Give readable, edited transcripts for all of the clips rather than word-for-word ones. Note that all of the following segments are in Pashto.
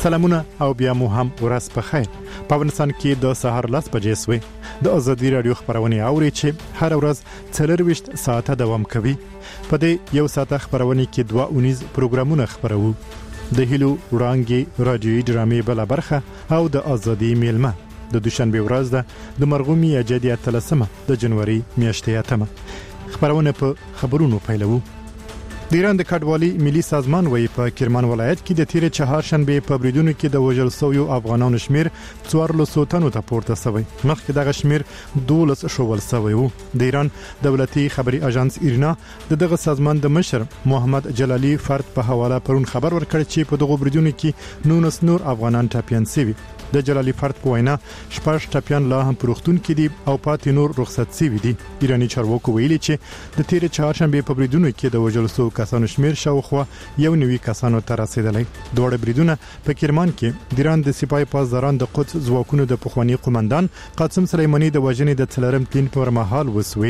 سلامونه او بیا مو هم ورځ په خیر. په افغانستان کې د سهار 10 بجې سوې د ازادي رادیو خبرونه اوري چې هر ورځ 24 ساعته دوام کوي. په دې یو ساعت خبرونه کې 2 پروګرامونه خبرو. د هیلو وړانګي رادیوي ډرامې بل برخه او د ازادي میلمه د دوشنبه ورځ د مرغومي اجدیه 13 د جنوري میاشتې اتمه خبرونه په خبرونو پیلوو. د ایران د کډوالي ملي سازمان وایي په کرمان ولایت کې د تیر چهارشنبه په بریدونو کې د وژل شویو افغانانو شمیر 400 تنو ته پورته شوی. مخکې دغه شمیر 12 شوول شوی وو. د ایران دولتي خبري اژانس ایرنا دغه سازمان د مشر محمد جلالی فرد په حواله پرون خبر ورکړ چې په دغه بریدونو کې 19 نور افغانان ټاپیان شوي. د جلالی فرد په وینا شپږ ټاپیان لا هم پروختون کې دي او پاتې نور رخصت شوي دي. ایرانی چارواکو ویلي چې د تیر چهارشنبه په بریدونو کې د وژل شویو کسانو شمیر شاوخوا 190 کسانو ته رسیدلی. دوه بریدونه په کرمان کې د ایران د سپاه پاسداران د قدس ځواکونو د پخوانی قومندان قاسم سلیمانی د وژنې د څلورم تین پر مهال وسوي.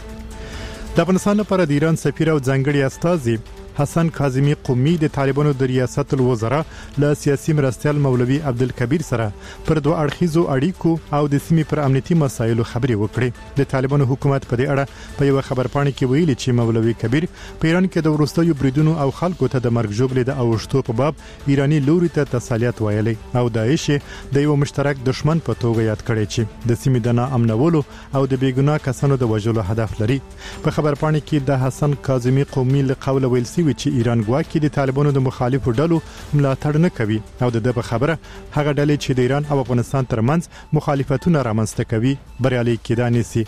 د افغانستان لپاره د ایران سفیر او ځانګړي استازي حسن کاظمی قومی د طالبانو د ریاست الوزرا له سیاسي مرستیال مولوي عبدالکبیر سره پر دوه اړخیزو اړیکو او د سیمې پر امنیتي مسایلو خبرې وکړې. د طالبانو حکومت په دې اړه په یو خبرپاڼه کې ویلي چې مولوي کبیر په ایران کې د ورستیو بریدونو او خلکو ته د مرګ ژوبلې د اوښتو په باب ایرانی لوري ته تسلیت ویلي او داعش د یو مشترک دشمن په توګه یاد کړی چې د سیمې د ناامنولو او د بیګناه کسانو د وژلو هدف لري. په خبرپاڼه کې د حسن کاظمی قومی له قوله ویل چې ایران ګواکې د طالبانو د مخالفو ډلو ملاتړ نه کوي او د دغه خبره هغه ډلې چې د ایران او افغانستان ترمنځ مخالفتونه رامنځته کوي بریالي کېدای نشي.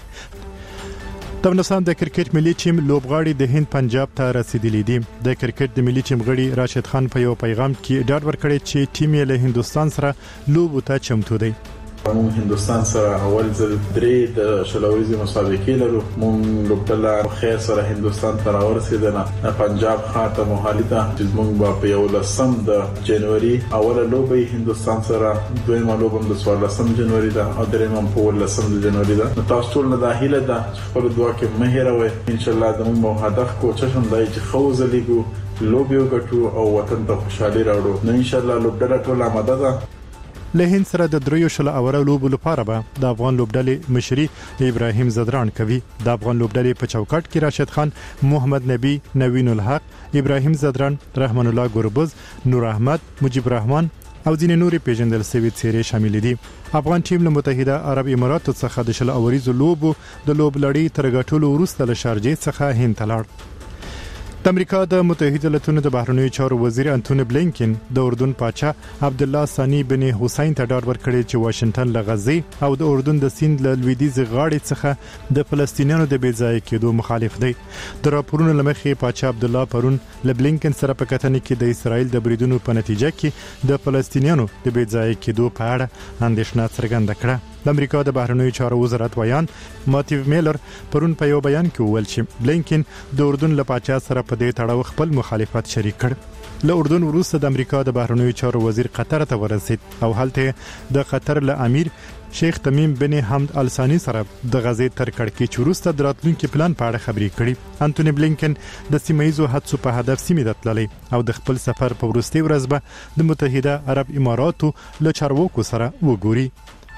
د افغانستان د کرکټ ملي ټیم لوبغاړي د هند پنجاب ته رسیدلی دي. د کرکټ د ملي ټیم غړي راشد خان په یو پیغام کې ډاډ ورکړی چې ټیم یې له هندستان سره لوبو ته چمتو دی. مون هندستان سره اول ځل درې د شلوريزي مسابقې لرو. مون لوبډله خیر سره هندستان ته راورسېدنه پنجاب خاطه محالیته چې مونږ په 11 د جنوري اوله لوبي هندستان سره دویمه لوب د 14 جنوري ده او درېمه په 18 د جنوري ده. تاسو ټول نه داخله ده خپل دعا کې مهیروي ان شاء الله د مونږ هدف کوشش هم دی چې خوځلېګو لوبي وګټو او وطن ته خوشحالي راوړو. نو ان شاء الله لوبډله ټول آماده ده. له هند سره د دریو شل اوره لوبو لپاره به د افغان لوبډلې مشري ابراهیم زدران کوي. د افغان لوبډلې په چوکاټ کې راشد خان، محمد نبی، نوین الحق، ابراهیم زدران، رحمان الله ګوربز، نور احمد، مجيب الرحمن او ځینې نورې پیژندل شوي څېرې شامل دي. افغان ټیم له متحده عرب اماراتو څخه د شل اوریزو لوبو د لوبلړۍ تر ګټلو وروسته له شارجې څخه هند ته لاړ. د امریکا د متحده ایالاتو د بهرنیو چارو وزیر انټونی بلینکن د اردن پاچا عبد الله ثانی بن حسین ته ډاډ ورکړی چې واشنگټن له غزې او د اردن د سیند له لویدیځ غاړې څخه د فلسطینیانو د بېځایه کېدو مخالف دی. د راپورونو لمخې پاچا عبد الله پرون له بلینکن سره په کتنه کې د اسرایل د بریدونو په نتیجه کې د فلسطینیانو د بېځایه کېدو په اړه اندېښنه څرګنده کړه. د امریکا د بهرنیو چارو وزارت ویان ماتیو میلر پرون په یو بیان کې وویل چې بلینکن د اردن له پاچا سره په دې تړاو خپل مخالفت شریک کړ. له اردن وروسته د امریکا د بهرنیو چارو وزیر قطر ته ورسید او هلته د قطر له امیر شیخ تمیم بن حمد ال ثانی سره د غزې تر کړکېچ وروسته د راتلونکي پلان په اړه خبرې کړې. انټونی بلینکن د سیمایزو هڅو په هدف سیمې ته تللی او د خپل سفر په وروستي ورځ به د متحده عرب اماراتو له چارواکو سره وګوري.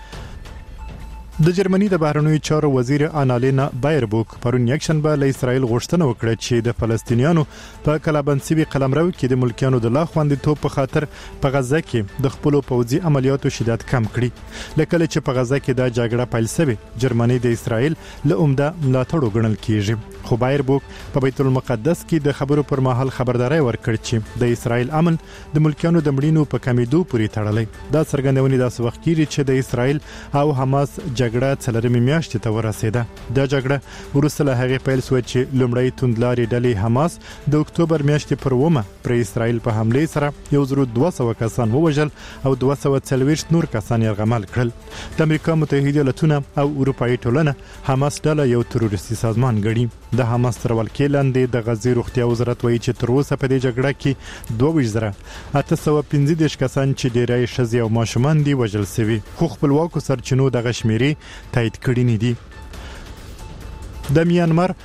د جرمني د بهرنیو چارو وزیر انالینا بایربوک پرون یکشنبه له اسرایل غوښتنه وکړه چې د فلسطینیانو په کلابنسوي قلمرو کې د ملکیانو د لاخوندیتوب په خاطر په غزه کې د خپل پوځي عملیاتو شدت کم کړي. لکه چې په غزه کې د جګړه پیل شوه جرمني د اسرایل له عمده ملاتړ ګڼل کیږي. خو بایربوک په بیت المقدس کې د خبرو پر مهال خبرداري ورکړ چې د اسرایل امن د ملکیانو د مړینو په کمیدو پورې تړلی. دا څرګندونې داس وخت کېږي چې د اسرایل او حماس جګړه څلورمې میاشتې ته ورسېده. دا جګړه وروسته له هغې پیل شوه چې لومړی توندلارې ډلې حماس د اکتوبر میاشتې پر 9 پر اسرایل په حمله سره 1200 کسان ووژل او 240 نور کسان یرغمل کړل. د امریکا متحده ایالاتونه او اروپאי ټولنه حماس ډله یو تروریستي سازمان ګڼي. د حماس تر ولکې لاندې د غزې روغتیا وزارت وایي چې تر اوسه په دې جګړه کې 22,815 کسان چې ډېری ښځې او ماشومان دي وژل شوي. خو خپلواکو سرچینو دغه شمیرې تایید کړي نه دي. د میانمار